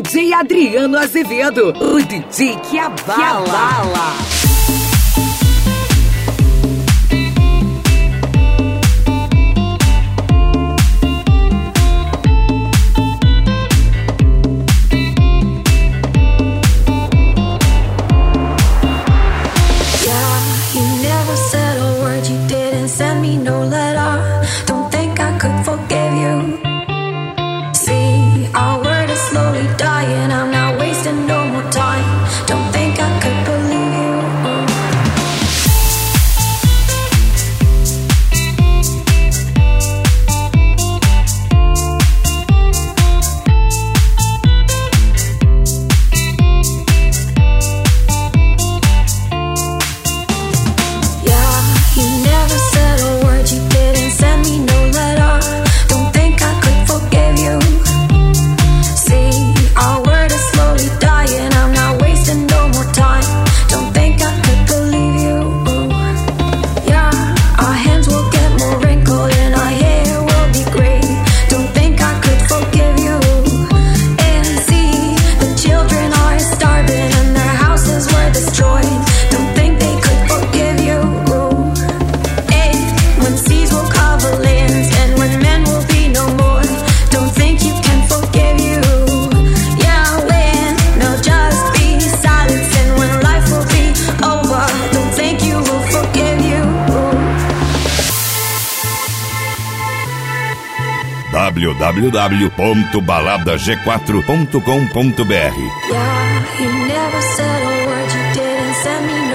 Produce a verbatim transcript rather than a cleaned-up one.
J Adriano Azevedo, o D J que abala. Que abala. w w w ponto balada g quatro ponto com ponto b r. Yeah, you never said a word, you didn't send me no